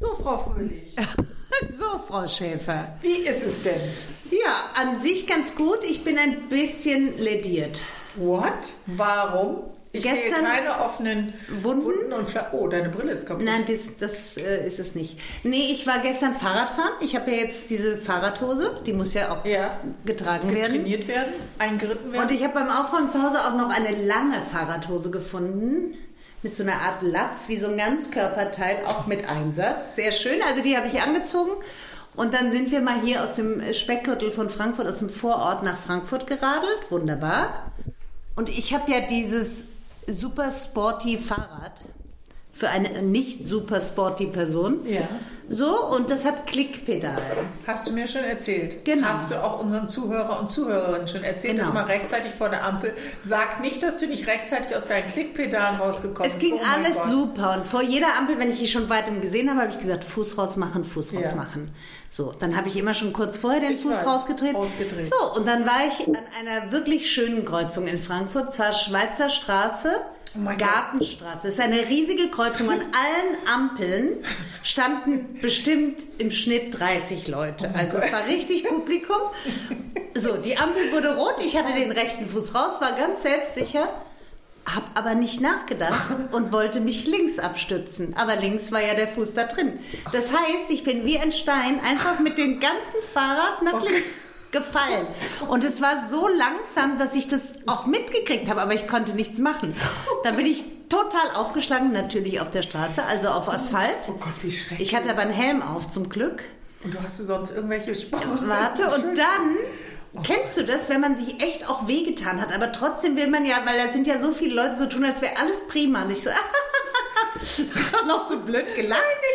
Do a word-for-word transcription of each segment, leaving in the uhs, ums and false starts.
So, Frau Fröhlich. So, Frau Schäfer. Wie ist es denn? Ja, an sich ganz gut. Ich bin ein bisschen lediert. What? Warum? Ich Gestern sehe keine offenen Wunden, Wunden und Fla- Oh, deine Brille ist kaputt. Nein, das, das äh, ist es nicht. Nee, ich war gestern Fahrradfahren. Ich habe ja jetzt diese Fahrradhose. Die muss ja auch ja. getragen werden. Trainiert werden, eingeritten werden. Und ich habe beim Aufräumen zu Hause auch noch eine lange Fahrradhose gefunden. Mit so einer Art Latz, wie so ein Ganzkörperteil, auch mit Einsatz. Sehr schön. Also die habe ich angezogen. Und dann sind wir mal hier aus dem Speckgürtel von Frankfurt, aus dem Vorort nach Frankfurt geradelt. Wunderbar. Und ich habe ja dieses super sporty Fahrrad für eine nicht super sporty Person. Ja. So, und das hat Klickpedale. Hast du mir schon erzählt. Genau. Hast du auch unseren Zuhörer und Zuhörerinnen schon erzählt, Genau. dass man rechtzeitig vor der Ampel. Sag nicht, dass du nicht rechtzeitig aus deinen Klickpedalen rausgekommen bist. Es ging oh mein alles Gott. super. Und vor jeder Ampel, wenn ich die schon weitem gesehen habe, habe ich gesagt, Fuß rausmachen, Fuß Ja. rausmachen. So, dann habe ich immer schon kurz vorher den Ich Fuß weiß, rausgedreht. ausgedreht. So, und dann war ich an einer wirklich schönen Kreuzung in Frankfurt, zwar Schweizer Straße, Oh mein Gartenstraße. Es ist eine riesige Kreuzung. An allen Ampeln standen bestimmt im Schnitt dreißig Leute. Oh Also es war richtig Publikum. So, die Ampel wurde rot. Ich hatte den rechten Fuß raus, war ganz selbstsicher. Hab aber nicht nachgedacht und wollte mich links abstützen. Aber links war ja der Fuß da drin. Das heißt, ich bin wie ein Stein einfach mit dem ganzen Fahrrad nach Okay. links gefallen. Und es war so langsam, dass ich das auch mitgekriegt habe, aber ich konnte nichts machen. Dann bin ich total aufgeschlagen, natürlich auf der Straße, also auf Asphalt. Oh Gott, wie schrecklich. Ich hatte aber einen Helm auf, zum Glück. Und du hast du sonst irgendwelche Sprachen? Warte, und dann... Kennst du das, wenn man sich echt auch wehgetan hat, aber trotzdem will man ja, weil da sind ja so viele Leute so tun, als wäre alles prima. Und ich so, noch so blöd gelacht.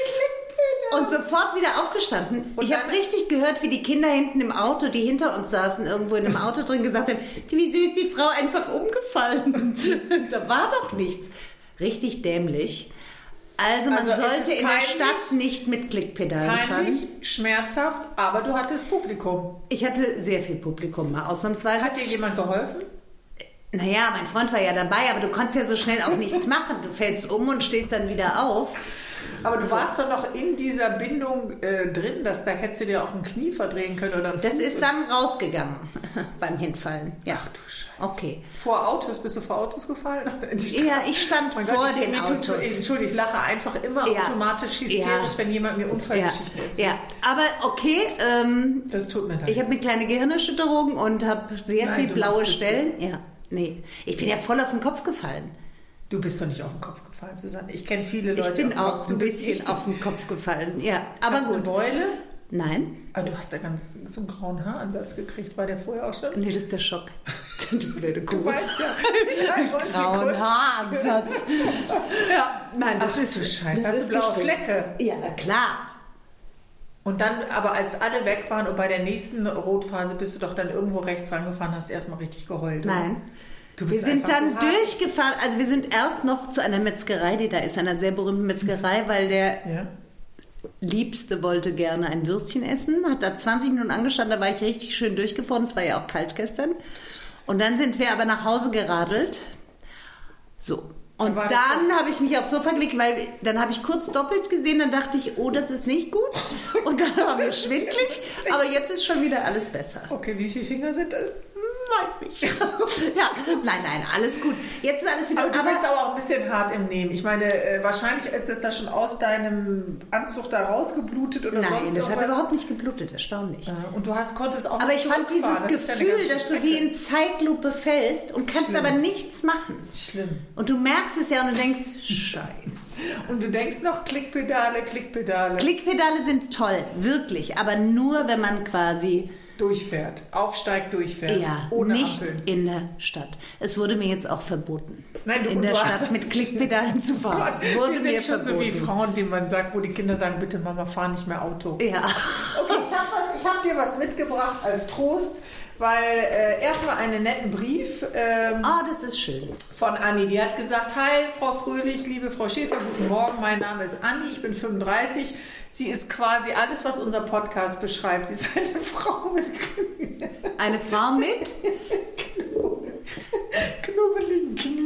Und sofort wieder aufgestanden. Und ich habe richtig gehört, wie die Kinder hinten im Auto, die hinter uns saßen, irgendwo in einem Auto drin, gesagt haben, wieso ist die Frau einfach umgefallen? Da war doch nichts. Richtig dämlich. Also man Also es sollte ist in der peinlich, Stadt nicht mit Klickpedalen fahren. Peinlich, schmerzhaft, aber du hattest Publikum. Ich hatte sehr viel Publikum mal, ausnahmsweise. Hat dir jemand geholfen? Naja, mein Freund war ja dabei, aber du konntest ja so schnell auch nichts machen. Du fällst um und stehst dann wieder auf. Aber du warst doch noch in dieser Bindung äh, drin, dass da hättest du dir auch ein Knie verdrehen können oder ein Das Fuß. ist dann rausgegangen beim Hinfallen. Ja. Ach du Scheiße. Okay. Vor Autos? Bist du vor Autos gefallen? In die Straße? Ja, ich stand Mein vor Gott, ich, den mir tut's so- Autos. Entschuldigung, ich lache einfach immer Ja. automatisch hysterisch, Ja. wenn jemand mir Unfallgeschichten Ja. erzählt. Ja, aber okay, ähm, Das tut mir leid. ich habe eine kleine Gehirnerschütterung und habe sehr Nein, viel du blaue machst Witze. Stellen. Ja, nee, ich bin ja voll auf den Kopf gefallen. Du bist doch nicht auf den Kopf gefallen, Susanne. Ich kenne viele Ich Leute. bin auf den auch Kopf. Du ein bist bisschen nicht- auf den Kopf gefallen. Ja, aber Hast du eine gut. Beule? Nein, Ah, du hast da ganz so einen grauen Haaransatz gekriegt. War der vorher auch schon? nee, das ist der Schock. Du blöde Kuh. Du weißt ja. Ja, Grauen Haaransatz. Ja, nein, das Ach, ist du Scheiße, das hast du ist blaue gestrickt. Flecke? Ja, na klar. Und dann, aber als alle weg waren und bei der nächsten Rotphase bist du doch dann irgendwo rechts rangefahren, hast erstmal richtig geheult. Oder? Nein. Du Wir bist sind einfach dann so hart. durchgefahren, also wir sind erst noch zu einer Metzgerei, die da ist, einer sehr berühmten Metzgerei, weil der Ja. Liebste wollte gerne ein Würstchen essen, hat da zwanzig Minuten angestanden, da war ich richtig schön durchgefahren, es war ja auch kalt gestern. Und dann sind wir aber nach Hause geradelt. So. Und Aber das dann habe ich mich aufs Sofa gelegt, weil dann habe ich kurz doppelt gesehen, dann dachte ich, oh, das ist nicht gut. Und dann war mir schwindelig, aber jetzt ist schon wieder alles besser. Okay, wie viele Finger sind das? Weiß nicht. Ja, nein, nein, alles gut. Jetzt ist alles wieder... Aber du bist aber auch ein bisschen hart im Nehmen. Ich meine, äh, wahrscheinlich ist das da schon aus deinem Anzug da rausgeblutet oder Nein, sonst das hat irgendwas. überhaupt nicht geblutet, erstaunlich. Ja, und du hast, konntest auch Aber nicht ich fand dieses zurückfahren. Das ist ja eine Gefühl, ganze dass du Strecke. wie in Zeitlupe fällst und kannst Schlimm. aber nichts machen. Schlimm. Und du merkst es ja und du denkst, Scheiße. Und du denkst noch, Klickpedale, Klickpedale. Klickpedale sind toll, wirklich, aber nur, wenn man quasi... Durchfährt. Aufsteigt, durchfährt. Ja, ohne nicht Ampeln. in der Stadt. Es wurde mir jetzt auch verboten, Nein, du- in und der du Stadt hast- mit Klickpedalen zu fahren. Gott, wurde wir mir sind schon verboten. so wie Frauen, denen man sagt, wo die Kinder sagen, bitte Mama, fahr nicht mehr Auto. Ja. Okay, ich habe hab dir was mitgebracht als Trost, weil äh, erstmal einen netten Brief ähm, Oh, das ist schön. von Anni. Die hat gesagt, hi Frau Fröhlich, liebe Frau Schäfer, guten Morgen, mein Name ist Anni, ich bin fünfunddreißig. Sie ist quasi alles, was unser Podcast beschreibt. Sie ist eine Frau mit Eine Frau mit? knubbeligen Knien.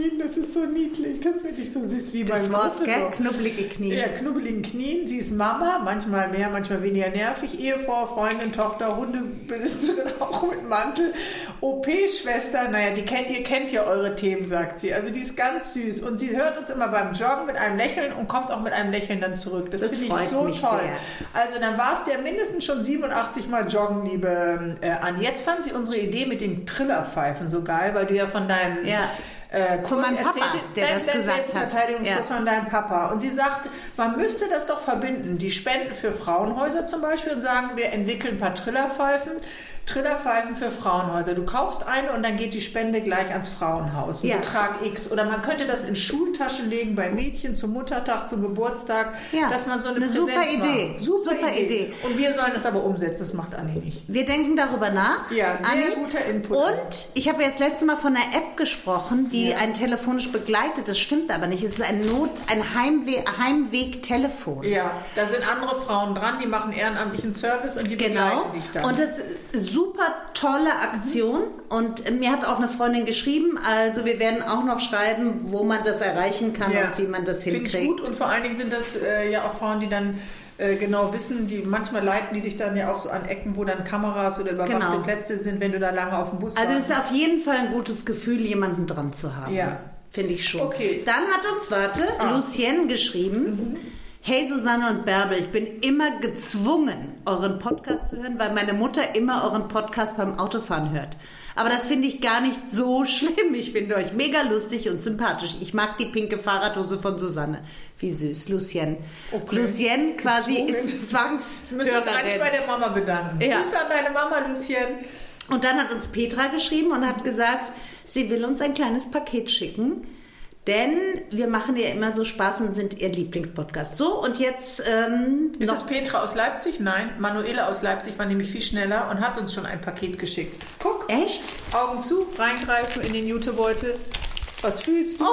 Knien, das ist so niedlich. Das finde ich so süß wie das beim Wort, gell? so. Knubbelige Knie. Ja, knubbelige Knien. Sie ist Mama, manchmal mehr, manchmal weniger nervig. Ehefrau, Freundin, Tochter, Hundebesitzerin, auch mit Mantel. O P-Schwester, naja, die kennt, ihr kennt ja eure Themen, sagt sie. Also die ist ganz süß. Und sie hört uns immer beim Joggen mit einem Lächeln und kommt auch mit einem Lächeln dann zurück. Das, das finde ich so toll. Sehr. Also dann warst du ja mindestens schon siebenundachtzig Mal joggen, liebe äh, Anni. Jetzt fand sie unsere Idee mit den Trillerpfeifen so geil, weil du ja von deinem ja. äh, Kurs von meinem Papa, erzählte, der dein, das dein gesagt Selbstverteidigungskurs hat. von deinem Papa. Und sie sagt, man müsste das doch verbinden, die Spenden für Frauenhäuser zum Beispiel und sagen, wir entwickeln ein paar Trillerpfeifen, Trillerpfeifen für Frauenhäuser. Du kaufst eine und dann geht die Spende gleich ans Frauenhaus. Ein ja. Betrag X. Oder man könnte das in Schultaschen legen bei Mädchen zum Muttertag, zum Geburtstag, ja. dass man so eine, eine Präsenz super Idee. macht. Super, super Idee. Idee. Und wir sollen das aber umsetzen. Das macht Anni nicht. Wir denken darüber nach. Ja, sehr Anni. guter Input. Und ich habe ja das letzte Mal von einer App gesprochen, die ja. einen telefonisch begleitet. Das stimmt aber nicht. Es ist ein Not, ein Heimweg, Heimweg-Telefon. Ja, da sind andere Frauen dran, die machen ehrenamtlichen Service und die genau. begleiten dich dann. Und das ist super tolle Aktion. Mhm. Und mir hat auch eine Freundin geschrieben, also wir werden auch noch schreiben, wo man das erreichen kann ja. und wie man das hinkriegt. Finde ich gut und vor allen Dingen sind das äh, ja auch Frauen, die dann äh, genau wissen, die manchmal leiten die dich dann ja auch so an Ecken, wo dann Kameras oder überwachte genau. Plätze sind, wenn du da lange auf dem Bus warst. Also es ist auf jeden Fall ein gutes Gefühl, jemanden dran zu haben. Ja. Finde ich schon. Okay. Dann hat uns, warte, ah. Lucienne geschrieben, mhm. Hey Susanne und Bärbel, ich bin immer gezwungen, euren Podcast zu hören, weil meine Mutter immer euren Podcast beim Autofahren hört. Aber das finde ich gar nicht so schlimm. Ich finde euch mega lustig und sympathisch. Ich mag die pinke Fahrradhose von Susanne. Wie süß, Lucienne. Okay. Lucienne quasi gezwungen. Ist Zwangs. Wir müssen uns eigentlich bei der Mama bedanken. Ja. Grüße an deine Mama, Lucienne. Und dann hat uns Petra geschrieben und hat gesagt, sie will uns ein kleines Paket schicken. Denn wir machen ja immer so Spaß und sind ihr Lieblingspodcast. So, und jetzt... Ähm, ist noch das Petra aus Leipzig? Nein, Manuela aus Leipzig war nämlich viel schneller und hat uns schon ein Paket geschickt. Guck. Echt? Augen zu, reingreifen in den Jutebeutel. Was fühlst du? Oh,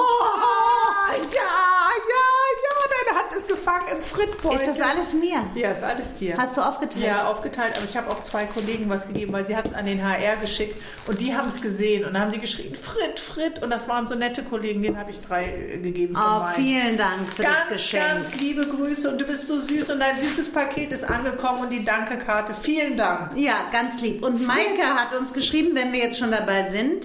oh, ja, ja, ja, deine Hand ist gefangen im Frittbeutel. Ist das alles mir? Ja, ist alles dir. Hast du aufgeteilt? Ja, aufgeteilt, aber ich habe auch zwei Kollegen was gegeben, weil sie hat es an den H R geschickt und die haben es gesehen und dann haben sie geschrien, Fritt, Fritt, und das waren so nette Kollegen, denen habe ich drei äh, gegeben. Oh, vielen Dank für ganz, das Geschenk. Ganz liebe Grüße und du bist so süß und dein süßes Paket ist angekommen und die Dankekarte. Vielen Dank. Ja, ganz lieb. Und Maike hat uns geschrieben, wenn wir jetzt schon dabei sind,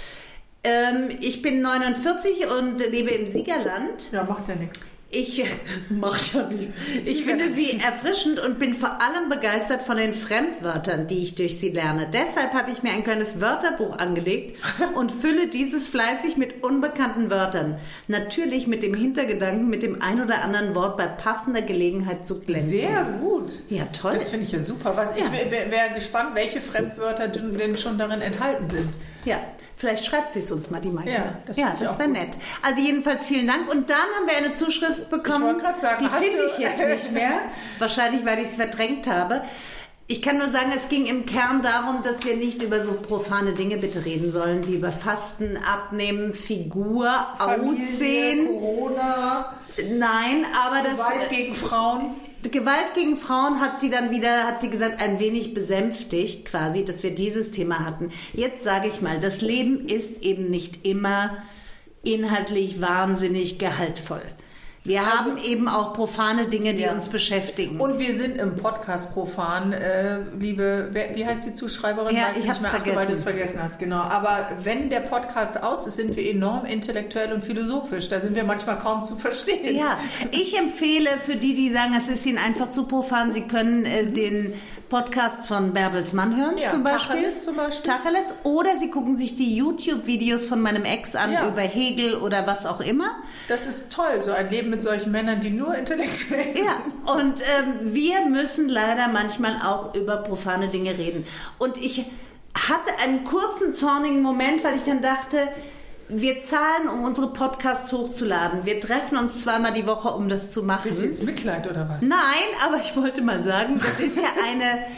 ich bin neunundvierzig und lebe im Siegerland. Ja, macht ja nichts. Ich macht ja nichts. Ich finde sie erfrischend und bin vor allem begeistert von den Fremdwörtern, die ich durch sie lerne. Deshalb habe ich mir ein kleines Wörterbuch angelegt und fülle dieses fleißig mit unbekannten Wörtern. Natürlich mit dem Hintergedanken, mit dem ein oder anderen Wort bei passender Gelegenheit zu glänzen. Sehr gut. Ja, toll. Das finde ich ja super. Was, ja. Ich wäre wär gespannt, welche Fremdwörter denn schon darin enthalten sind. Ja. Vielleicht schreibt sie es uns mal, die Maike. Ja, das, ja, das wäre nett. Also jedenfalls vielen Dank. Und dann haben wir eine Zuschrift bekommen, sagen, die finde ich jetzt nicht mehr. Wahrscheinlich, weil ich es verdrängt habe. Ich kann nur sagen, es ging im Kern darum, dass wir nicht über so profane Dinge bitte reden sollen, wie über Fasten, Abnehmen, Figur, Familie, Aussehen. Corona. Nein, aber das... Gewalt gegen Frauen. Gewalt gegen Frauen hat sie dann wieder, hat sie gesagt, ein wenig besänftigt quasi, dass wir dieses Thema hatten. Jetzt sage ich mal, das Leben ist eben nicht immer inhaltlich wahnsinnig gehaltvoll. Wir also, haben eben auch profane Dinge, die ja. uns beschäftigen. Und wir sind im Podcast profan, äh, liebe, wer, wie heißt die Zuschreiberin? Ja, Weiß ich habe es vergessen. Ach so, weil du es vergessen hast, genau. Aber wenn der Podcast aus ist, sind wir enorm intellektuell und philosophisch. Da sind wir manchmal kaum zu verstehen. Ja, ich empfehle für die, die sagen, es ist ihnen einfach zu profan, sie können äh, den Podcast von Bärbels Mann hören, ja, zum Beispiel. Tacheles zum Beispiel. Tacheles. Oder sie gucken sich die YouTube-Videos von meinem Ex an, ja. über Hegel oder was auch immer. Das ist toll, so ein Leben mit solchen Männern, die nur intellektuell sind. Ja, und ähm, wir müssen leider manchmal auch über profane Dinge reden. Und ich hatte einen kurzen, zornigen Moment, weil ich dann dachte, wir zahlen, um unsere Podcasts hochzuladen. Wir treffen uns zweimal die Woche, um das zu machen. Willst du jetzt Mitleid oder was? Nein, aber ich wollte mal sagen, das ist ja eine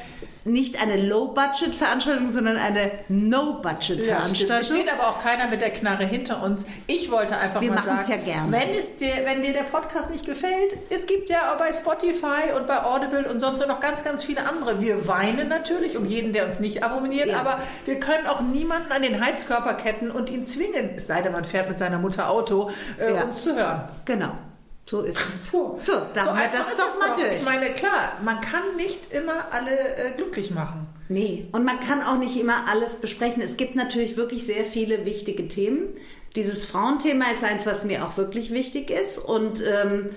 nicht eine Low-Budget-Veranstaltung, sondern eine No-Budget-Veranstaltung. Ja, es steht aber auch keiner mit der Knarre hinter uns. Ich wollte einfach Wir mal sagen, ja gern. Wenn, es dir, wenn dir der Podcast nicht gefällt, es gibt ja auch bei Spotify und bei Audible und sonst noch ganz, ganz viele andere. Wir weinen natürlich um jeden, der uns nicht abonniert, ja. aber wir können auch niemanden an den Heizkörper ketten und ihn zwingen, es sei denn, man fährt mit seiner Mutter Auto, äh, ja. uns zu hören. Genau. So ist es. So, so da so haben wir das doch mal doch. durch. Ich meine, klar, man kann nicht immer alle äh, glücklich machen. Nee, und man kann auch nicht immer alles besprechen. Es gibt natürlich wirklich sehr viele wichtige Themen. Dieses Frauenthema ist eins, was mir auch wirklich wichtig ist. Und ähm,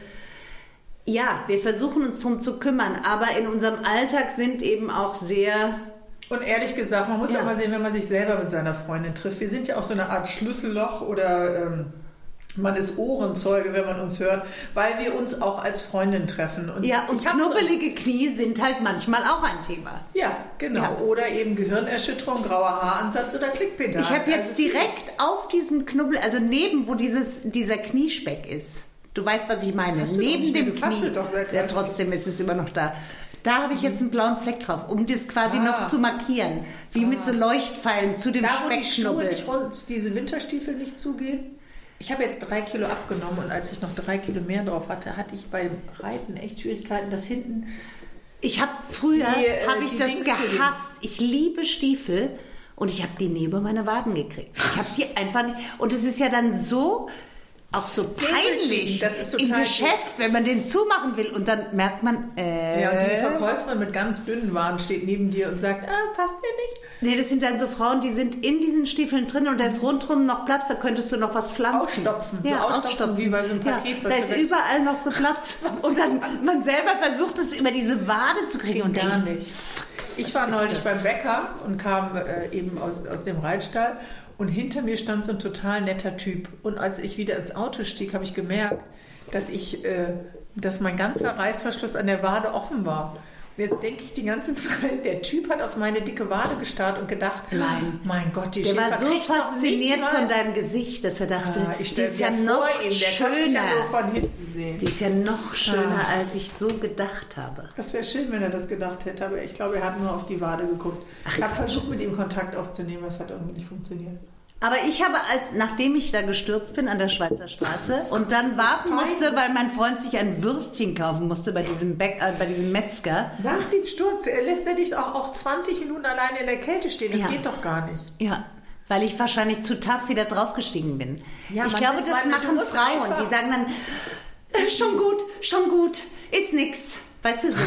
ja, wir versuchen uns darum zu kümmern. Aber in unserem Alltag sind eben auch sehr... Und ehrlich gesagt, man muss ja auch mal sehen, wenn man sich selber mit seiner Freundin trifft. Wir sind ja auch so eine Art Schlüsselloch oder... Ähm, man ist Ohrenzeuge, wenn man uns hört, weil wir uns auch als Freundin treffen. Und ja, und knubbelige so Knie sind halt manchmal auch ein Thema. Ja, genau. Ja. Oder eben Gehirnerschütterung, grauer Haaransatz oder Klickpedal. Ich habe jetzt also direkt auf diesem Knubbel, also neben, wo dieses, dieser Kniespeck ist. Du weißt, was ich meine. Neben dem Knie. Doch, ja, trotzdem ist es immer noch da. Da habe ich jetzt einen blauen Fleck drauf, um das quasi ah. noch zu markieren. Wie ah. mit so Leuchtpfeilen zu dem da, Speckknubbel. Wo die Schuhe nicht rund, diese Winterstiefel nicht zugehen? Ich habe jetzt drei Kilo abgenommen und als ich noch drei Kilo mehr drauf hatte, hatte ich beim Reiten echt Schwierigkeiten, das hinten... Ich habe früher, äh, habe ich das Dings gehasst. Ich liebe Stiefel und ich habe die neben meine Waden gekriegt. Ich habe die einfach nicht... Und es ist ja dann so... Auch so peinlich das ist im Geschäft, wenn man den zumachen will und dann merkt man... Äh, ja, und die Verkäuferin mit ganz dünnen Waren steht neben dir und sagt, ah, passt mir nicht. Nee, das sind dann so Frauen, die sind in diesen Stiefeln drin und da ist rundherum noch Platz, da könntest du noch was pflanzen. Ausstopfen, ja, so ausstopfen, ausstopfen. Wie bei so einem Paket. Ja, da ist überall noch so Platz und dann man selber versucht es über diese Wade zu kriegen. Und gar denkt, nicht. Ich war neulich beim Bäcker und kam äh, eben aus, aus dem Reitstall. Und hinter mir stand so ein total netter Typ. Und als ich wieder ins Auto stieg, habe ich gemerkt, dass, ich, äh, dass mein ganzer Reißverschluss an der Wade offen war. Und jetzt denke ich die ganze Zeit, der Typ hat auf meine dicke Wade gestarrt und gedacht, nein, mein Gott, die Der Schäfer war so fasziniert von deinem Gesicht, dass er dachte, ja, ich die ist ja noch ihm, schöner. Ja nur von hinten sehen. Die ist ja noch schöner, ah. als ich so gedacht habe. Das wäre schön, wenn er das gedacht hätte, aber ich glaube, er hat nur auf die Wade geguckt. Ach, ich habe versucht, mit ihm Kontakt aufzunehmen, es hat irgendwie nicht funktioniert. Aber ich habe, als nachdem ich da gestürzt bin an der Schweizer Straße und dann warten musste, weil mein Freund sich ein Würstchen kaufen musste bei diesem, Bäck, äh, bei diesem Metzger. Nach dem Sturz lässt er dich auch, auch zwanzig Minuten alleine in der Kälte stehen. Das ja. geht doch gar nicht. Ja, weil ich wahrscheinlich zu tough wieder draufgestiegen bin. Ja, ich glaube, das meine, machen Frauen. Die sagen dann, äh, schon gut, schon gut, ist nix. Weißt du so?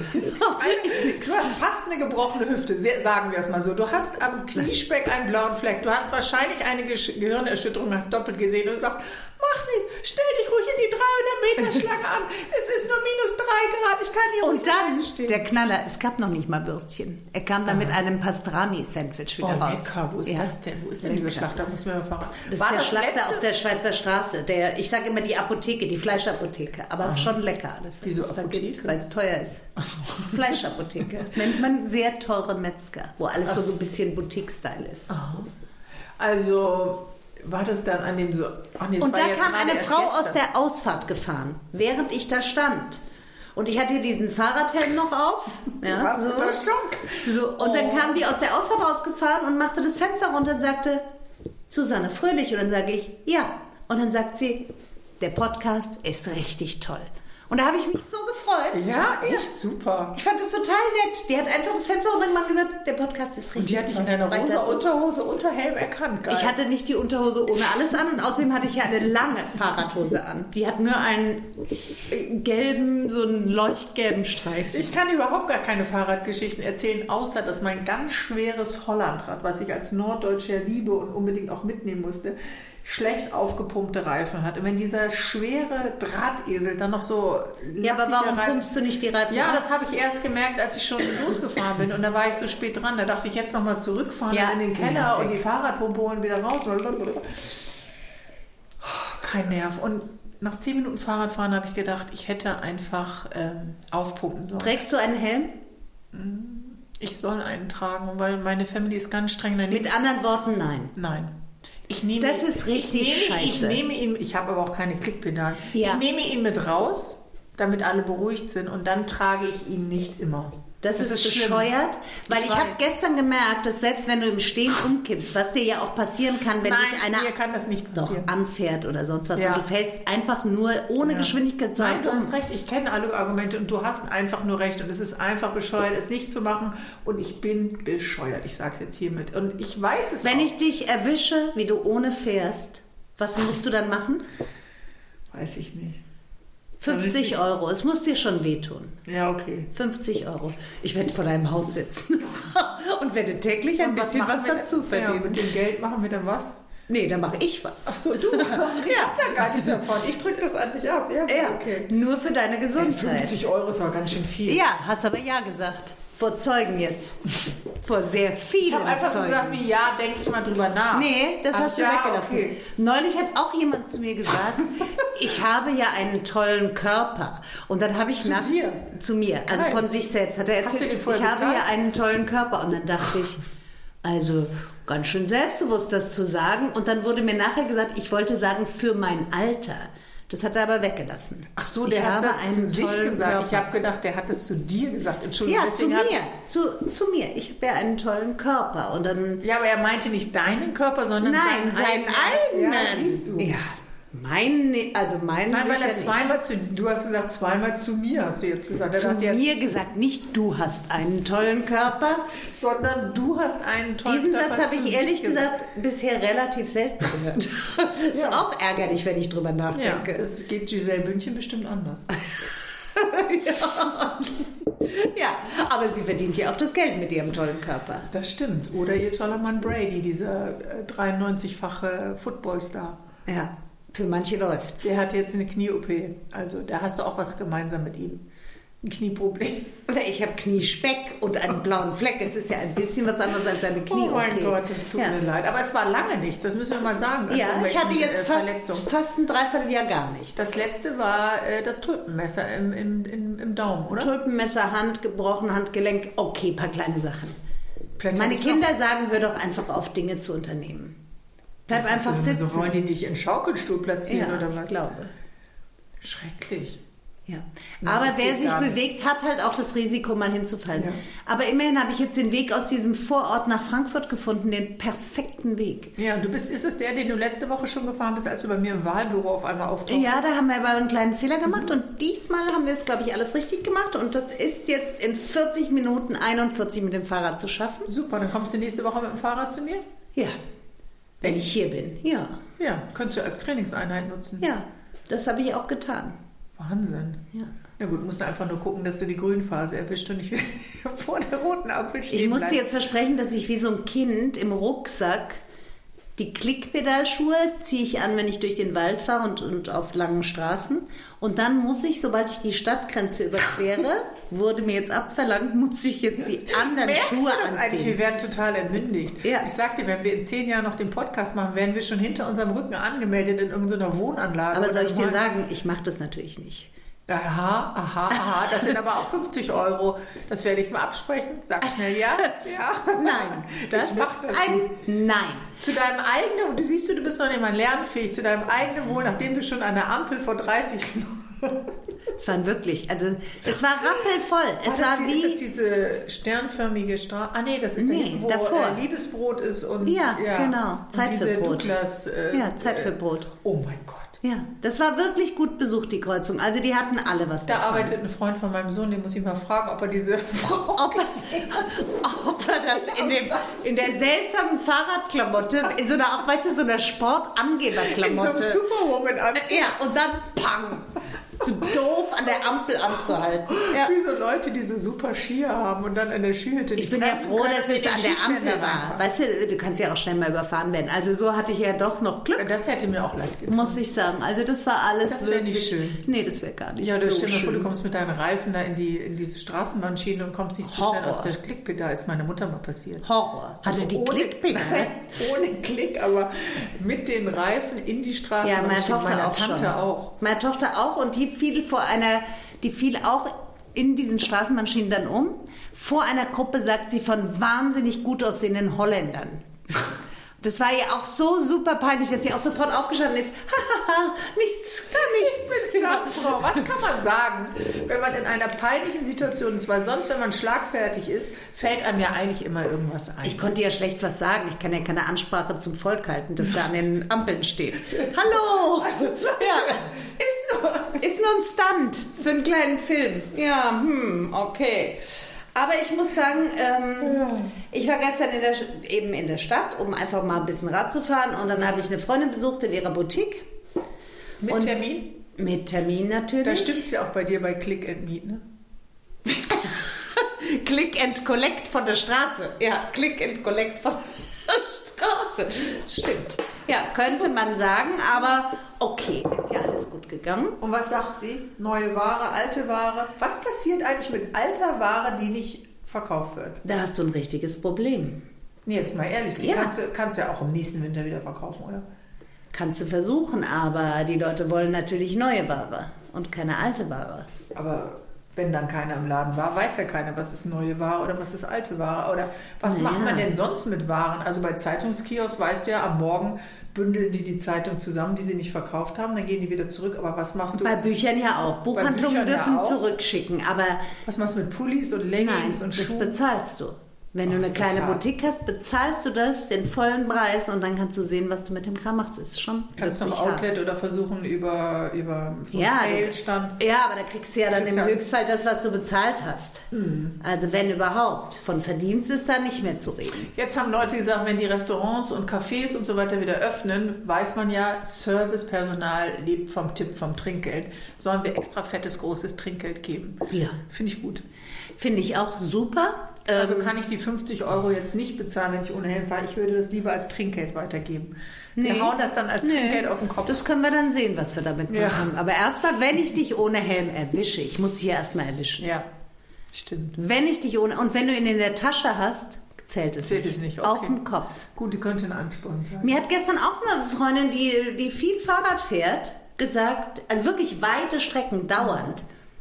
Du hast fast eine gebrochene Hüfte, sagen wir es mal so. Du hast am Kniespeck einen blauen Fleck. Du hast wahrscheinlich eine Ge- Gehirnerschütterung, hast doppelt gesehen und sagst, mach nicht, stell dich ruhig in die dreihundert Meter Schlange an. Es ist nur minus drei Grad, ich kann hier ruhig Und dann, stehen. Der Knaller, es gab noch nicht mal Würstchen. Er kam dann Aha. mit einem Pastrami-Sandwich wieder oh, raus. Lecker. Wo ist ja. das denn? Wo ist denn dieser Schlachter? Muss mir mal verraten. Das War ist der das Schlachter letzte? Auf der Schweizer Straße. Der, ich sage immer die Apotheke, die Fleischapotheke. Aber Aha. schon lecker. Das, Wieso Apotheke? Weil es teuer ist. Ach so. Fleischapotheke. Nennt man sehr teure Metzger, wo alles Ach. so ein bisschen Boutique-Style ist. Aha. Also... War das dann an dem so... Ach nee, und da kam eine Frau gestern. aus der Ausfahrt gefahren, während ich da stand. Und ich hatte diesen Fahrradhelm noch auf. Ja, Was so. unter Schock. So, und oh. dann kam die aus der Ausfahrt rausgefahren und machte das Fenster runter und sagte, Susanne Fröhlich. Und dann sage ich, ja. Und dann sagt sie, der Podcast ist richtig toll. Und da habe ich mich so gefreut. Ja, echt ja. super. Ich fand das total nett. Die hat einfach das Fenster runtergemacht und gesagt, der Podcast ist richtig toll. Und die hat dich in deiner rosa Unterhose unter Helm erkannt. Geil. Ich hatte nicht die Unterhose ohne alles an und außerdem hatte ich ja eine lange Fahrradhose an. Die hat nur einen gelben, so einen leuchtgelben Streifen. Ich kann überhaupt gar keine Fahrradgeschichten erzählen, außer dass mein ganz schweres Hollandrad, was ich als Norddeutscher liebe und unbedingt auch mitnehmen musste, schlecht aufgepumpte Reifen hat. Und wenn dieser schwere Drahtesel dann noch so... Ja, aber warum Reifen, pumpst du nicht die Reifen Ja, auf? das habe ich erst gemerkt, als ich schon losgefahren bin. Und da war ich so spät dran. Da dachte ich, jetzt nochmal zurückfahren ja, in den Keller nervig. Und die Fahrradpumpe holen wieder raus. Kein Nerv. Und nach zehn Minuten Fahrradfahren habe ich gedacht, ich hätte einfach ähm, aufpumpen sollen. Trägst du einen Helm? Ich soll einen tragen, weil meine Family ist ganz streng daneben. Mit anderen Worten, nein. Nein. Ich nehme, das ist richtig ich nehme, scheiße. Ich nehme ihn, ich habe aber auch keine Klickpedale. Ja. Ich nehme ihn mit raus, damit alle beruhigt sind und dann trage ich ihn nicht immer. Das, Das ist ist schlimm. bescheuert, weil Ich ich, habe weiß. gestern gemerkt, dass selbst wenn du im Stehen umkippst, was dir ja auch passieren kann, wenn Nein, dich einer mir kann das nicht doch passieren. anfährt oder sonst was Ja. und du fällst einfach nur ohne Ja. Geschwindigkeit zu Nein, du um. hast recht, ich kenne alle Argumente und du hast einfach nur recht und es ist einfach bescheuert, es nicht zu machen und ich bin bescheuert, ich sage es jetzt hiermit und ich weiß es Wenn auch. ich dich erwische, wie du ohne fährst, was musst du dann machen? Weiß ich nicht. fünfzig Euro. Es muss dir schon wehtun. Ja, okay. fünfzig Euro. Ich werde vor deinem Haus sitzen und werde täglich ein Und bisschen machen was wir dazu denn- Ja, verdienen. mit dem Geld machen wir dann was? Nee, da mache ich was. Ach so, du. Ich hab da gar nichts davon. Ich drücke das an dich ab. Ja, Ja, okay. nur für deine Gesundheit. fünfzig Euro ist auch ganz schön viel. Ja, hast aber ja gesagt. Vor Zeugen jetzt. Vor sehr vielen Ich habe einfach so Zeugen. gesagt, wie ja, denke ich mal drüber nach. Nee, das Hab hast du ja, weggelassen. okay. Neulich hat auch jemand zu mir gesagt, ich habe ja einen tollen Körper. Und dann habe ich Zu nach... dir? Zu mir, also Geil. von sich selbst. Hat er Hast erzählt, du den vorher ich habe bezahlt? ja einen tollen Körper. Und dann dachte ich, also ganz schön selbstbewusst das zu sagen. Und dann wurde mir nachher gesagt, ich wollte sagen, für mein Alter. Das hat er aber weggelassen. Ach so, ich der hat habe das zu einen sich tollen gesagt. Körper. Ich habe gedacht, der hat es zu dir gesagt. Entschuldigung. Ja, zu deswegen hat- mir. Zu, zu mir. Ich habe ja einen tollen Körper. Und dann... Ja, aber er meinte nicht deinen Körper, sondern Nein, seinen eigenen. Ja, siehst du. Ja, mein, also mein Nein, weil sicher er nicht. zweimal zu, du hast gesagt, zweimal zu mir, hast du jetzt gesagt. Er Zu dachte, jetzt, mir gesagt, nicht du hast einen tollen Körper. sondern du hast einen tollen Diesen Körper Satz habe zu ich sich ehrlich gesagt bisher relativ selten gehört. Ist Ja. auch ärgerlich, wenn ich drüber Ja, nachdenke. das geht Giselle Bündchen bestimmt anders. Ja. Ja, aber sie verdient ja auch das Geld mit ihrem tollen Körper. Das stimmt. Oder ihr toller Mann Brady, dieser äh, dreiundneunzig-fache Footballstar. Ja, für manche läuft's. Der hat jetzt eine Knie-O P. Also da hast du auch was gemeinsam mit ihm. Ein Knieproblem. Oder ich habe Kniespeck und einen blauen Fleck. Es ist ja ein bisschen was anderes als eine Knie-O P. Oh mein Gott, das tut Ja. mir leid. Aber es war lange nichts, das müssen wir mal sagen. an Ja, ich irgendwelchen, hatte jetzt äh, fast, Verletzungen. fast ein Dreivierteljahr gar nichts. Das letzte war äh, das Tulpenmesser im, im, im, im Daumen, oder? Tulpenmesser, Hand gebrochen, Handgelenk. Okay, paar kleine Sachen. Vielleicht Meine hast du Kinder sagen, hör doch einfach auf, Dinge zu unternehmen. Bleib noch- einfach so, sitzen. So wollen die dich in Schaukelstuhl platzieren ja, oder was? ich glaube. Schrecklich. Ja. Ja, Aber das wer geht sich gar nicht. bewegt, hat halt auch das Risiko, mal hinzufallen. Ja. Aber immerhin habe ich jetzt den Weg aus diesem Vorort nach Frankfurt gefunden, den perfekten Weg. Ja, du bist, ist es der, den du letzte Woche schon gefahren bist, als du bei mir im Wahlbüro auf einmal auftauchst? Ja, da haben wir aber einen kleinen Fehler gemacht und diesmal haben wir es, glaube ich, alles richtig gemacht und das ist jetzt in vierzig Minuten einundvierzig mit dem Fahrrad zu schaffen. Super, dann kommst du nächste Woche mit dem Fahrrad zu mir? Ja, wenn ich hier bin. Ja, Ja, könntest du als Trainingseinheit nutzen. ja, das habe ich auch getan. Wahnsinn. Ja. Na gut, musst du einfach nur gucken, dass du die Grünphase erwischt und nicht wieder vor der roten Ampel stehen Ich musste bleibst. jetzt versprechen, dass ich wie so ein Kind im Rucksack die Klickpedalschuhe ziehe ich an, wenn ich durch den Wald fahre und, und auf langen Straßen. Und dann muss ich, sobald ich die Stadtgrenze überquere, wurde mir jetzt abverlangt, muss ich jetzt die anderen Merkst Schuhe du das eigentlich? Wir anziehen. werden total entmündigt. Ja. Ich sag dir, wenn wir in zehn Jahren noch den Podcast machen, werden wir schon hinter unserem Rücken angemeldet in irgendeiner Wohnanlage. Aber oder soll ich dir im Heim. sagen, ich mache das natürlich nicht. Aha, aha, aha. Das sind aber auch fünfzig Euro. Das werde ich mal absprechen. Sag schnell ja. Ja. Nein, das Ich mach ist das ein Nein. Zu deinem eigenen, und du siehst, du bist noch nicht mal lernfähig, zu deinem eigenen Wohl, nachdem du schon an der Ampel vor dreißig... Es waren wirklich, also es war rappelvoll. Es war war das die, wie... ist das diese sternförmige Straße? Ah nee, das ist Nee, dahinten, wo davor. äh, Liebesbrot ist und... Ja, genau. Zeit und für diese Brot. Douglas, äh, Ja, Zeit für Brot. Oh mein Gott. Ja, das war wirklich gut besucht, die Kreuzung. Also die hatten alle was Da davon. arbeitet ein Freund von meinem Sohn, den muss ich mal fragen, ob er diese Frau... Ob er, ob er das in, dem, in der seltsamen Fahrradklamotte, in so einer, auch weißt du, so einer in so Sportangeberklamotte. einem Superwoman an. Ja, und dann pang. Zu doof an der Ampel anzuhalten. Ja. Wie so Leute, die so super Skier haben und dann in der Skihütte... Ich bin ja froh, dass es an der Ampel war. Weißt du, du kannst ja auch schnell mal überfahren werden. Also so hatte ich ja doch noch Glück, Das hätte mir auch leid getan. muss ich sagen. Also das war alles Das wäre wirklich... nicht schön. Nee, das wäre gar nicht Ja, so du stell dir vor, du schön. kommst mit deinen Reifen da in, die, in diese Straßenbahnschiene und kommst nicht zu Horror. schnell aus der Klickpedal. Ist meiner Mutter mal passiert. Horror. Hatte Also die ohne- Klickpedale? Ohne Klick, aber mit den Reifen in die Ja, Straßenbahn. meine Tochter meiner auch Tante schon. auch. Meine Tochter auch und die fiel vor einer, die fiel auch in diesen Straßenbahnschienen dann um. Vor einer Gruppe, sagt sie, von wahnsinnig gut aussehenden Holländern. Das war ihr auch so super peinlich, dass sie auch sofort aufgestanden ist. Hahaha, nichts, gar nichts. Frau, was kann man sagen, wenn man in einer peinlichen Situation ist? Weil sonst, wenn man schlagfertig ist, fällt einem ja eigentlich immer irgendwas ein. Ich konnte ja schlecht was sagen. Ich kann ja keine Ansprache zum Volk halten, das da an den Ampeln steht. Hallo! Ja. Ist nur, ist nur ein Stunt für einen kleinen Film. Ja, hm, okay. Aber ich muss sagen, ähm, ja. ich war gestern in der, eben in der Stadt, um einfach mal ein bisschen Rad zu fahren. Und dann habe ich eine Freundin besucht in ihrer Boutique. Mit und Termin? Mit Termin natürlich. Da stimmt es ja auch bei dir bei Click and Meet, ne? Click and Collect von der Straße. Ja, Click and Collect von der Straße. Stimmt. Ja, könnte man sagen, aber okay, ist ja alles gut gegangen. Und was sagt sie? Neue Ware, alte Ware? Was passiert eigentlich mit alter Ware, die nicht verkauft wird? Da hast du ein richtiges Problem. Nee, jetzt mal ehrlich, die ja. kannst, du, kannst du ja auch im nächsten Winter wieder verkaufen, oder? Kannst du versuchen, aber die Leute wollen natürlich neue Ware und keine alte Ware. Aber wenn dann keiner im Laden war, weiß ja keiner, was ist neue Ware oder was ist alte Ware. Oder was naja. macht man denn sonst mit Waren? Also bei Zeitungskiosk weißt du ja, am Morgen bündeln die die Zeitung zusammen, die sie nicht verkauft haben, dann gehen die wieder zurück. Aber was machst du? Bei Büchern ja auch. Buchhandlungen dürfen ja auch zurückschicken. Aber was machst du mit Pullis und Leggings nein, und Schuhen? Das bezahlst du. Wenn oh, du eine kleine Boutique hast, bezahlst du das, den vollen Preis, und dann kannst du sehen, was du mit dem Kram machst. Das ist schon kannst du noch Outlet hart. Oder versuchen über, über so ja, einen Sale-Stand. Ja, aber da kriegst du ja dann im ja Höchstfall das, was du bezahlt hast. Mhm. Also wenn überhaupt. Von Verdienst ist da nicht mehr zu reden. Jetzt haben Leute gesagt, wenn die Restaurants und Cafés und so weiter wieder öffnen, weiß man ja, Servicepersonal lebt vom Tipp, vom Trinkgeld. Sollen wir extra fettes, großes Trinkgeld geben? Ja. Finde ich gut. Finde ich auch super. Also kann ich die fünfzig Euro jetzt nicht bezahlen, wenn ich ohne Helm fahre. Ich würde das lieber als Trinkgeld weitergeben. Nee. Wir hauen das dann als nee. Trinkgeld auf den Kopf. Das können wir dann sehen, was wir damit ja. machen. Aber erstmal, wenn ich dich ohne Helm erwische, ich muss dich ja erstmal erwischen. Ja, stimmt. Wenn ich dich ohne, und wenn du ihn in der Tasche hast, zählt es zählt nicht. Es nicht. Okay. Auf dem Kopf. Gut, die könnte ein Ansporn sein. Mir hat gestern auch eine Freundin, die, die viel Fahrrad fährt, gesagt, also wirklich weite Strecken dauernd,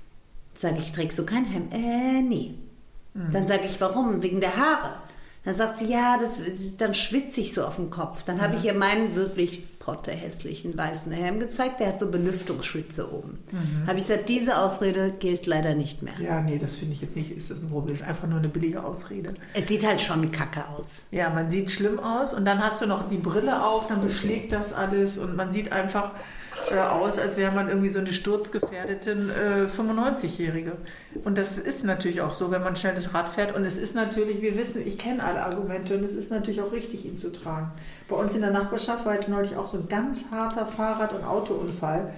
sage ich, trägst du keinen Helm? Äh, nee. Dann sage ich, warum? Wegen der Haare. Dann sagt sie, ja, das, dann schwitze ich so auf dem Kopf. Dann habe ich ihr meinen wirklich pottehässlichen weißen Helm gezeigt. Der hat so Belüftungsschütze oben. Mhm. Habe ich gesagt, diese Ausrede gilt leider nicht mehr. Ja, nee, das finde ich jetzt nicht, ist das ein Problem. Das ist einfach nur eine billige Ausrede. Es sieht halt schon kacke aus. Ja, man sieht schlimm aus. Und dann hast du noch die Brille auf, dann beschlägt das alles. Und man sieht einfach äh, aus, als wäre man irgendwie so eine sturzgefährdete äh, fünfundneunzigjährige. Und das ist natürlich auch so, wenn man schnell das Rad fährt. Und es ist natürlich, wir wissen, ich kenne alle Argumente, und es ist natürlich auch richtig, ihn zu tragen. Bei uns in der Nachbarschaft war jetzt neulich auch so ein ganz harter Fahrrad- und Autounfall.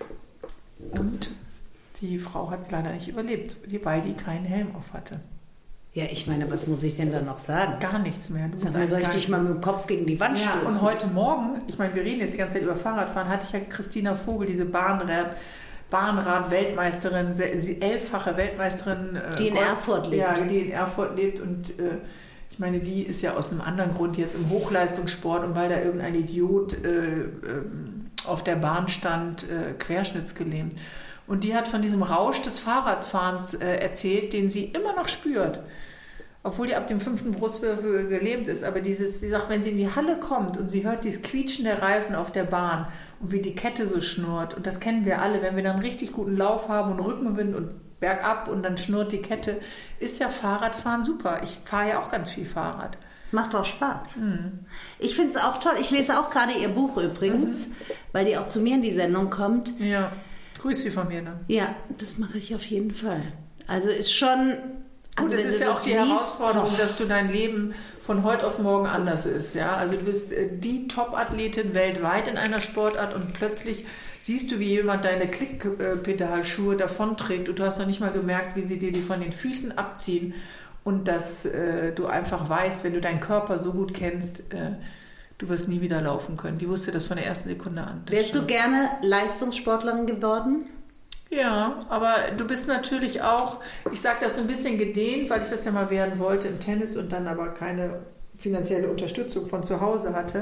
Und die Frau hat es leider nicht überlebt, weil die keinen Helm auf hatte. Ja, ich meine, was muss ich denn da noch sagen? Gar nichts mehr. Du Sag mal, soll ich dich mal mit dem Kopf gegen die Wand ja, stoßen? Und heute Morgen, ich meine, wir reden jetzt die ganze Zeit über Fahrradfahren, hatte ich ja Christina Vogel, diese Bahnrad, Bahnrad-Weltmeisterin, sie elffache Weltmeisterin. Äh, die in Golf, Erfurt lebt. Ja, die in Erfurt lebt. Und äh, ich meine, die ist ja aus einem anderen Grund jetzt im Hochleistungssport, und weil da irgendein Idiot äh, äh, auf der Bahn stand, äh, querschnittsgelähmt. Und die hat von diesem Rausch des Fahrradfahrens äh, erzählt, den sie immer noch spürt. Obwohl die ab dem fünften Brustwirbel gelähmt ist. Aber dieses, sie sagt, wenn sie in die Halle kommt und sie hört dieses Quietschen der Reifen auf der Bahn und wie die Kette so schnurrt, und das kennen wir alle, wenn wir dann einen richtig guten Lauf haben und Rückenwind und bergab und dann schnurrt die Kette, ist ja Fahrradfahren super. Ich fahre ja auch ganz viel Fahrrad. Macht auch Spaß. Mhm. Ich finde es auch toll. Ich lese auch gerade ihr Buch übrigens, mhm. weil die auch zu mir in die Sendung kommt. Ja, grüß sie von mir dann. Ja, das mache ich auf jeden Fall. Also ist schon... Gut, also es ist ja auch die liest, Herausforderung, oh. dass du dein Leben von heute auf morgen anders ist. Ja? Also du bist die Top-Athletin weltweit in einer Sportart, und plötzlich siehst du, wie jemand deine Klickpedalschuhe davonträgt, und du hast noch nicht mal gemerkt, wie sie dir die von den Füßen abziehen, und dass äh, du einfach weißt, wenn du deinen Körper so gut kennst, äh, du wirst nie wieder laufen können. Die wusste das von der ersten Sekunde an. Das Wärst du gerne Leistungssportlerin geworden? Ja, aber du bist natürlich auch, ich sage das so ein bisschen gedehnt, weil ich das ja mal werden wollte im Tennis und dann aber keine finanzielle Unterstützung von zu Hause hatte.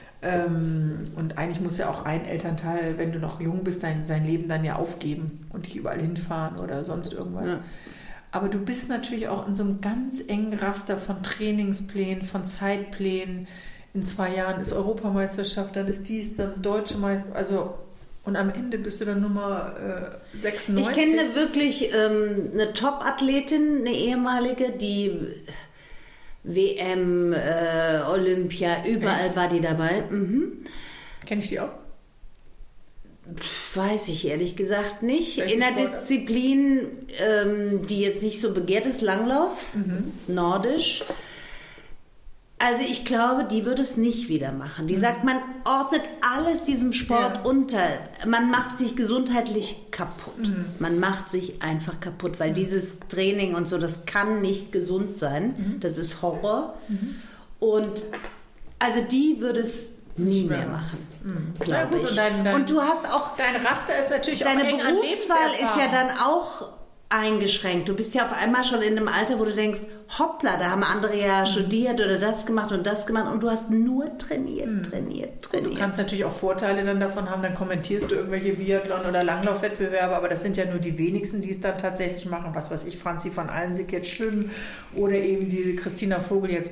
Und eigentlich muss ja auch ein Elternteil, wenn du noch jung bist, sein, sein Leben dann ja aufgeben und dich überall hinfahren oder sonst irgendwas. Ja. Aber du bist natürlich auch in so einem ganz engen Raster von Trainingsplänen, von Zeitplänen, in zwei Jahren ist Europameisterschaft, dann ist dies, dann Deutsche Meisterschaft, also und am Ende bist du dann Nummer äh, sechsundneunzig. Ich kenne wirklich ähm, eine Top-Athletin, eine ehemalige, die W M, äh, Olympia, überall Echt? war die dabei. Mhm. Kenne ich die auch? Weiß ich ehrlich gesagt nicht. Welchen In der Sport? Disziplin, ähm, die jetzt nicht so begehrt ist, Langlauf, mhm. nordisch. Also ich glaube, die wird es nicht wieder machen. Die mhm. sagt, man ordnet alles diesem Sport ja. unter. Man macht sich gesundheitlich kaputt. Mhm. Man macht sich einfach kaputt, weil mhm. dieses Training und so, das kann nicht gesund sein. Mhm. Das ist Horror. Mhm. Und also die würde es nie mehr machen, mhm. glaube ja, ich. Und, dein, dein, und du hast auch... Dein Raster ist natürlich deine auch eng an Berufswahl ist ja dann auch eingeschränkt. Du bist ja auf einmal schon in einem Alter, wo du denkst, hoppla, da haben andere ja mhm. studiert oder das gemacht und das gemacht und du hast nur trainiert, mhm. trainiert, trainiert. Du kannst natürlich auch Vorteile dann davon haben, dann kommentierst du irgendwelche Biathlon- oder Langlaufwettbewerbe, aber das sind ja nur die wenigsten, die es dann tatsächlich machen. Was weiß ich, Franzi von Almsick jetzt Schwimmen oder eben die Christina Vogel jetzt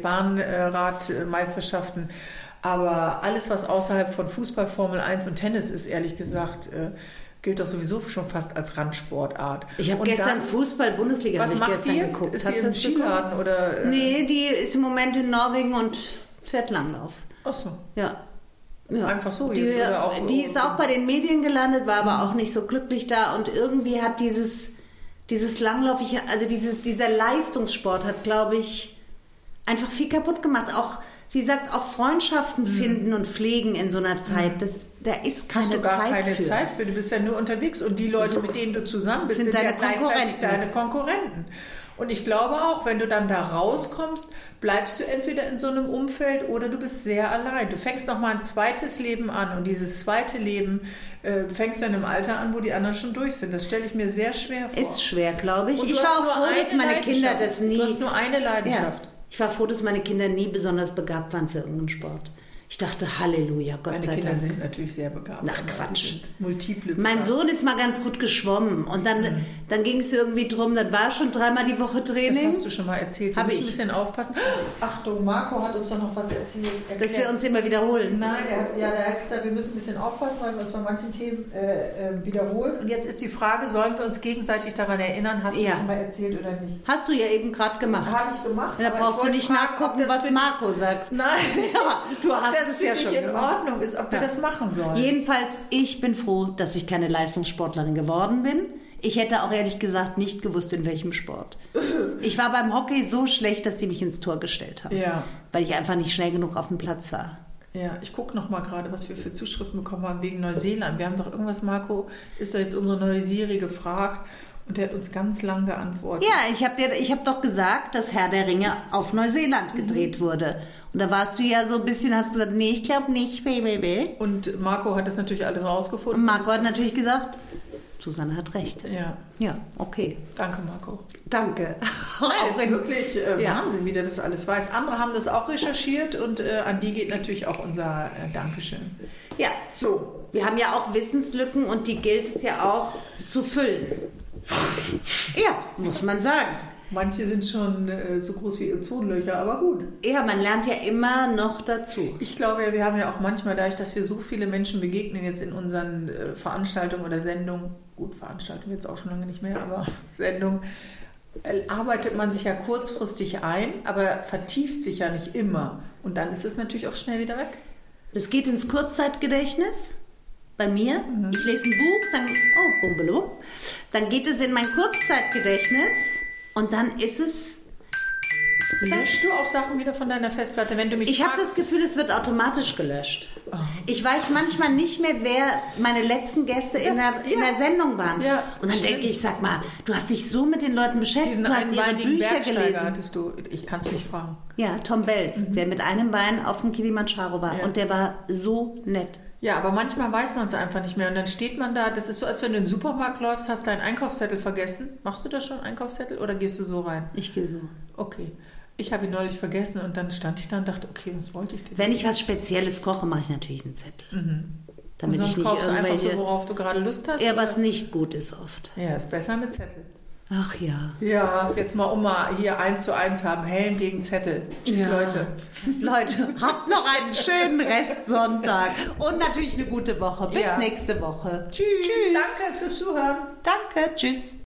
Bahnradmeisterschaften. Aber alles, was außerhalb von Fußball, Formel eins und Tennis ist, ehrlich gesagt, äh, gilt doch sowieso schon fast als Randsportart. Ich habe gestern Fußball-Bundesliga was macht gestern die jetzt? geguckt. Ist sie im Skiladen oder? Äh? Nee, die ist im Moment in Norwegen und fährt Langlauf. Ach so. Ja. ja. Einfach so die, jetzt? Oder auch, die ist auch bei den Medien gelandet, war aber auch nicht so glücklich da und irgendwie hat dieses, dieses Langlauf, ich, also dieses, dieser Leistungssport hat, glaube ich, einfach viel kaputt gemacht. Auch sie sagt, auch Freundschaften finden und pflegen in so einer Zeit, das, da ist keine Zeit für. Hast du gar keine für. Zeit für, du bist ja nur unterwegs und die Leute, so, mit denen du zusammen bist, sind, sind deine ja Konkurrenten. deine Konkurrenten. Und ich glaube auch, wenn du dann da rauskommst, bleibst du entweder in so einem Umfeld oder du bist sehr allein. Du fängst nochmal ein zweites Leben an und dieses zweite Leben äh, fängst du in einem Alter an, wo die anderen schon durch sind. Das stelle ich mir sehr schwer vor. Ist schwer, glaube ich. Ich war auch froh, dass meine Kinder das nie... Du hast nur eine Leidenschaft. Ja. Ich war froh, dass meine Kinder nie besonders begabt waren für irgendeinen Sport. Ich dachte, Halleluja, Gott Meine sei Kinder Dank. sind natürlich sehr begabt. Ach, Quatsch. Multiple mein begabt. Sohn ist mal ganz gut geschwommen und dann, mhm. dann ging es irgendwie drum, dann war schon dreimal die Woche Training. Das hast du schon mal erzählt. Wir Hab müssen ich. ein bisschen aufpassen. Achtung, Marco hat uns doch noch was erzählt. Erklärt. Dass wir uns immer wiederholen. Nein, er hat, ja, der hat gesagt, wir müssen ein bisschen aufpassen, weil wir uns bei manchen Themen äh, äh, wiederholen. Und jetzt ist die Frage, sollen wir uns gegenseitig daran erinnern? Hast ja. du schon mal erzählt oder nicht? Hast du ja eben gerade gemacht. Habe ich gemacht. Da brauchst du nicht fragen, nachgucken, was Marco sagt. Nein, ja, du hast das es ja schon in Ordnung ist, ob wir ja. das machen sollen. Jedenfalls, ich bin froh, dass ich keine Leistungssportlerin geworden bin. Ich hätte auch ehrlich gesagt nicht gewusst, in welchem Sport. Ich war beim Hockey so schlecht, dass sie mich ins Tor gestellt haben, ja. weil ich einfach nicht schnell genug auf dem Platz war. Ja, ich gucke noch mal gerade, was wir für Zuschriften bekommen haben wegen Neuseeland. Wir haben doch irgendwas, Marco, ist doch jetzt unsere neue Siri gefragt. Und der hat uns ganz lang geantwortet. Ja, ich habe hab doch gesagt, dass Herr der Ringe auf Neuseeland gedreht mhm. wurde. Und da warst du ja so ein bisschen, hast gesagt, nee, ich glaube nicht, baby. Und Marco hat das natürlich alles rausgefunden. Und Marco hat natürlich gesagt, Susanne hat recht. Ja. Ja, okay. Danke, Marco. Danke. Nein, das ist wirklich äh, ja. Wahnsinn, wie der das alles weiß. Andere haben das auch recherchiert und äh, an die geht natürlich auch unser äh, Dankeschön. Ja, so. Wir haben ja auch Wissenslücken und die gilt es ja auch zu füllen. Ja, muss man sagen. Manche sind schon äh, so groß wie Ozonlöcher, aber gut. Ja, man lernt ja immer noch dazu. Ich glaube ja, wir haben ja auch manchmal dadurch, dass wir so viele Menschen begegnen jetzt in unseren äh, Veranstaltungen oder Sendungen, gut, Veranstaltungen jetzt auch schon lange nicht mehr, aber Sendungen, äh, arbeitet man sich ja kurzfristig ein, aber vertieft sich ja nicht immer. Und dann ist es natürlich auch schnell wieder weg. Das geht ins Kurzzeitgedächtnis. Bei mir, mhm. ich lese ein Buch, dann, oh, Bumbelo, dann geht es in mein Kurzzeitgedächtnis und dann ist es... Löschst du auch Sachen wieder von deiner Festplatte, wenn du mich Ich habe das Gefühl, es wird automatisch gelöscht. Oh. Ich weiß manchmal nicht mehr, wer meine letzten Gäste das, in, der, ja. in der Sendung waren. Ja, und dann denke ich, sag mal, du hast dich so mit den Leuten beschäftigt, Diesen du hast ihre Bücher gelesen. Hattest du, ich kann es nicht fragen. Ja, Tom Belz, mhm. der mit einem Bein auf dem Kilimanjaro war. Ja. Und der war so nett. Ja, aber manchmal weiß man es einfach nicht mehr und dann steht man da, das ist so, als wenn du in den Supermarkt läufst, hast deinen Einkaufszettel vergessen. Machst du das schon, Einkaufszettel, oder gehst du so rein? Ich gehe so. Okay. Ich habe ihn neulich vergessen und dann stand ich da und dachte, okay, was wollte ich denn? Wenn ich was Spezielles koche, mache ich natürlich einen Zettel. Mhm. Damit und sonst ich nicht kaufst du irgendwelche... einfach so, worauf du gerade Lust hast? Ja, oder? Was nicht gut ist oft. Ja, ist besser mit Zettel. Ach ja. Ja, jetzt mal um mal hier eins zu eins haben. Helm gegen Zettel. Tschüss, Ja. Leute. Leute, habt noch einen schönen Restsonntag und natürlich eine gute Woche. Bis Ja. nächste Woche. Tschüss. Danke fürs Zuhören. Danke. Tschüss.